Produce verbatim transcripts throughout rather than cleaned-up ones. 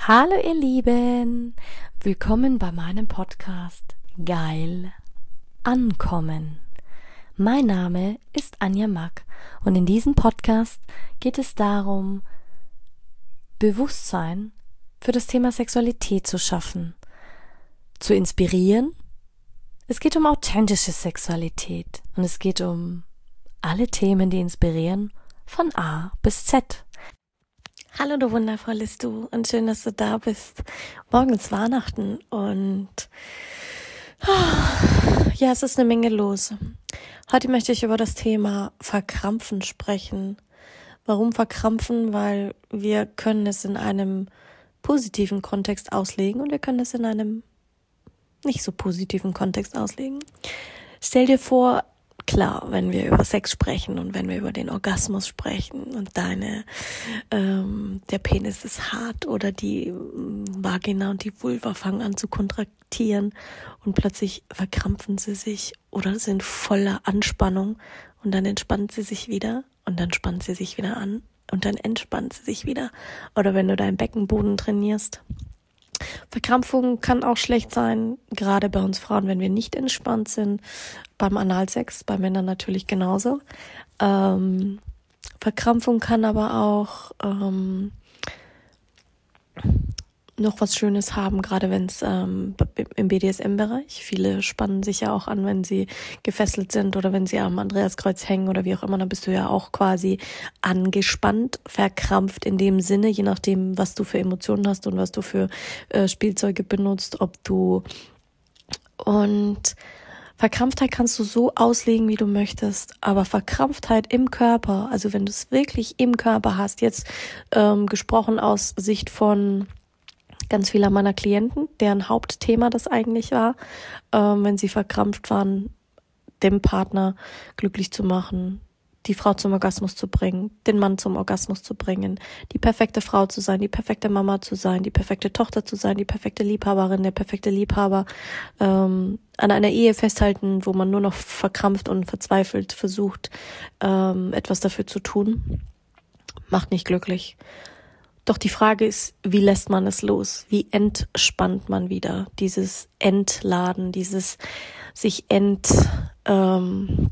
Hallo ihr Lieben, willkommen bei meinem Podcast Geil Ankommen. Mein Name ist Anja Mack und in diesem Podcast geht es darum, Bewusstsein für das Thema Sexualität zu schaffen, zu inspirieren. Es geht um authentische Sexualität und es geht um alle Themen, die inspirieren, von A bis Z. Hallo du wundervolles Du und schön, dass du da bist. Morgen ist Weihnachten und oh, ja, es ist eine Menge los. Heute möchte ich über das Thema Verkrampfen sprechen. Warum verkrampfen? Weil wir können es in einem positiven Kontext auslegen und wir können es in einem nicht so positiven Kontext auslegen. Stell dir vor, klar, wenn wir über Sex sprechen und wenn wir über den Orgasmus sprechen und deine, ähm, der Penis ist hart oder die Vagina und die Vulva fangen an zu kontraktieren und plötzlich verkrampfen sie sich oder sind voller Anspannung und dann entspannt sie sich wieder und dann spannt sie sich wieder an und dann entspannt sie sich wieder. Oder wenn du deinen Beckenboden trainierst. Verkrampfung kann auch schlecht sein, gerade bei uns Frauen, wenn wir nicht entspannt sind, beim Analsex, bei Männern natürlich genauso. Ähm, Verkrampfung kann aber auch ähm, noch was Schönes haben, gerade wenn es ähm, im B D S M-Bereich, viele spannen sich ja auch an, wenn sie gefesselt sind oder wenn sie am Andreaskreuz hängen oder wie auch immer, dann bist du ja auch quasi angespannt, verkrampft in dem Sinne, je nachdem, was du für Emotionen hast und was du für äh, Spielzeuge benutzt, ob du und Verkrampftheit kannst du so auslegen, wie du möchtest, aber Verkrampftheit im Körper, also wenn du es wirklich im Körper hast, jetzt ähm, gesprochen aus Sicht von ganz vieler meiner Klienten, deren Hauptthema das eigentlich war, ähm, wenn sie verkrampft waren, dem Partner glücklich zu machen, die Frau zum Orgasmus zu bringen, den Mann zum Orgasmus zu bringen, die perfekte Frau zu sein, die perfekte Mama zu sein, die perfekte Tochter zu sein, die perfekte Liebhaberin, der perfekte Liebhaber, ähm, an einer Ehe festhalten, wo man nur noch verkrampft und verzweifelt versucht, ähm, etwas dafür zu tun, macht nicht glücklich. Doch die Frage ist, wie lässt man es los? Wie entspannt man wieder? Dieses Entladen, dieses sich ent... Ähm,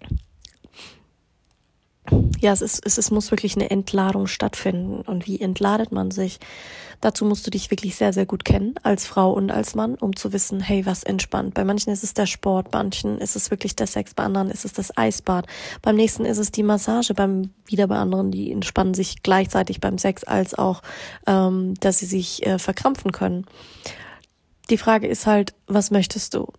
ja, es ist, es, es muss wirklich eine Entladung stattfinden. Und wie entladet man sich? Dazu musst du dich wirklich sehr, sehr gut kennen, als Frau und als Mann, um zu wissen, hey, was entspannt. Bei manchen ist es der Sport, bei manchen ist es wirklich der Sex, bei anderen ist es das Eisbad, beim nächsten ist es die Massage, beim wieder bei anderen, die entspannen sich gleichzeitig beim Sex, als auch, ähm, dass sie sich äh, verkrampfen können. Die Frage ist halt, was möchtest du?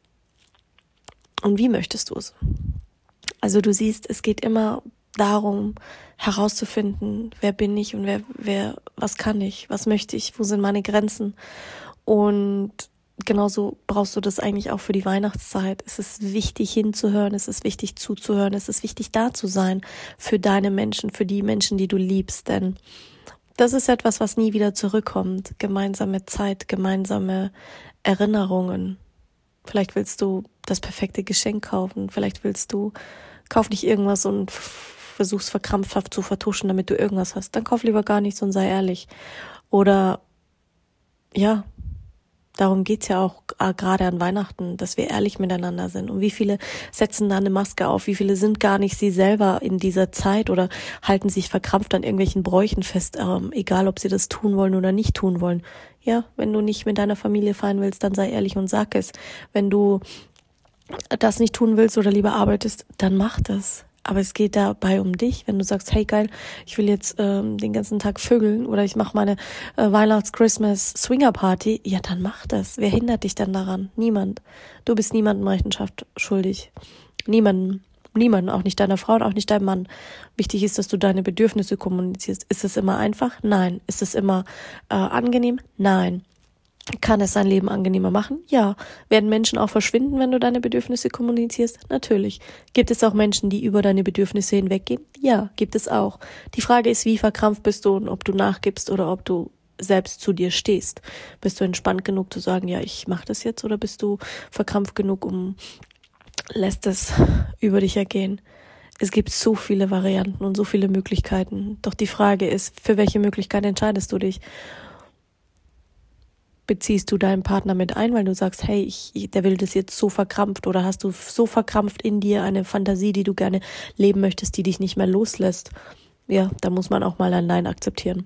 Und wie möchtest du es? Also du siehst, es geht immer darum, herauszufinden, wer bin ich und wer, wer, was kann ich, was möchte ich, wo sind meine Grenzen. Und genauso brauchst du das eigentlich auch für die Weihnachtszeit. Es ist wichtig hinzuhören, es ist wichtig zuzuhören, es ist wichtig da zu sein für deine Menschen, für die Menschen, die du liebst, denn das ist etwas, was nie wieder zurückkommt. Gemeinsame Zeit, gemeinsame Erinnerungen. Vielleicht willst du das perfekte Geschenk kaufen, vielleicht willst du, kauf nicht irgendwas und versuchst verkrampfhaft zu vertuschen, damit du irgendwas hast. Dann kauf lieber gar nichts und sei ehrlich. Oder, ja, darum geht's ja auch äh, gerade an Weihnachten, dass wir ehrlich miteinander sind. Und wie viele setzen da eine Maske auf? Wie viele sind gar nicht sie selber in dieser Zeit oder halten sich verkrampft an irgendwelchen Bräuchen fest, ähm, egal ob sie das tun wollen oder nicht tun wollen. Ja, wenn du nicht mit deiner Familie feiern willst, dann sei ehrlich und sag es. Wenn du das nicht tun willst oder lieber arbeitest, dann mach das. Aber es geht dabei um dich, wenn du sagst, hey geil, ich will jetzt ähm, den ganzen Tag vögeln oder ich mache meine äh, Weihnachts-Christmas-Swinger-Party, ja dann mach das. Wer hindert dich dann daran? Niemand. Du bist niemandem Rechenschaft schuldig. Niemandem. Niemandem, auch nicht deiner Frau und auch nicht deinem Mann. Wichtig ist, dass du deine Bedürfnisse kommunizierst. Ist es immer einfach? Nein. Ist es immer äh, angenehm? Nein. Kann es dein Leben angenehmer machen? Ja. Werden Menschen auch verschwinden, wenn du deine Bedürfnisse kommunizierst? Natürlich. Gibt es auch Menschen, die über deine Bedürfnisse hinweggehen? Ja, gibt es auch. Die Frage ist, wie verkrampft bist du und ob du nachgibst oder ob du selbst zu dir stehst. Bist du entspannt genug zu sagen, ja, ich mache das jetzt, oder bist du verkrampft genug, um lässt es über dich ergehen? Es gibt so viele Varianten und so viele Möglichkeiten. Doch die Frage ist, für welche Möglichkeit entscheidest du dich? Beziehst du deinen Partner mit ein, weil du sagst, hey, ich, der will das jetzt so verkrampft, oder hast du so verkrampft in dir eine Fantasie, die du gerne leben möchtest, die dich nicht mehr loslässt? Ja, da muss man auch mal ein Nein akzeptieren.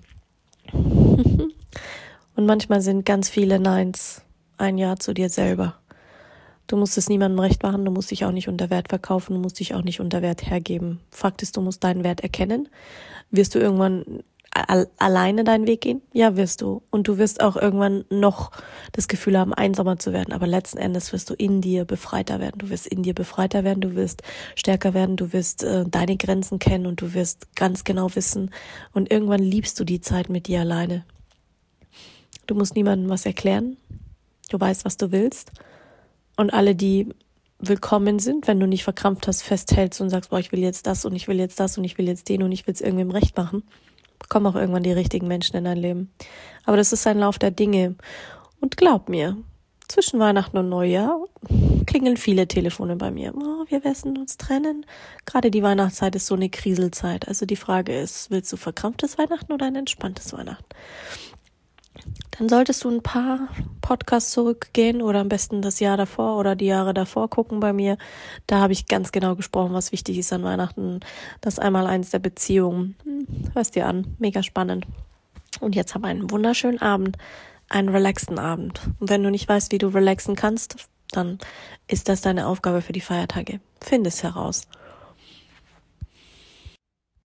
Und manchmal sind ganz viele Neins ein Ja zu dir selber. Du musst es niemandem recht machen, du musst dich auch nicht unter Wert verkaufen, du musst dich auch nicht unter Wert hergeben. Fakt ist, du musst deinen Wert erkennen. Wirst du irgendwann a- alleine deinen Weg gehen? Ja, wirst du. Und du wirst auch irgendwann noch das Gefühl haben, einsamer zu werden. Aber letzten Endes wirst du in dir befreiter werden. Du wirst in dir befreiter werden, du wirst stärker werden, du wirst äh, deine Grenzen kennen und du wirst ganz genau wissen. Und irgendwann liebst du die Zeit mit dir alleine. Du musst niemandem was erklären. Du weißt, was du willst. Und alle, die willkommen sind, wenn du nicht verkrampft hast, festhältst und sagst, boah, ich will jetzt das und ich will jetzt das und ich will jetzt den und ich will es irgendwem recht machen, kommen auch irgendwann die richtigen Menschen in dein Leben. Aber das ist ein Lauf der Dinge. Und glaub mir, zwischen Weihnachten und Neujahr klingeln viele Telefone bei mir. Oh, wir werden uns trennen. Gerade die Weihnachtszeit ist so eine Kriselzeit. Also die Frage ist, willst du verkrampftes Weihnachten oder ein entspanntes Weihnachten? Dann solltest du ein paar Podcasts zurückgehen oder am besten das Jahr davor oder die Jahre davor gucken bei mir. Da habe ich ganz genau gesprochen, was wichtig ist an Weihnachten. Das einmal eins der Beziehungen. Hm, hörst dir an, mega spannend. Und jetzt haben wir einen wunderschönen Abend, einen relaxten Abend. Und wenn du nicht weißt, wie du relaxen kannst, dann ist das deine Aufgabe für die Feiertage. Finde es heraus.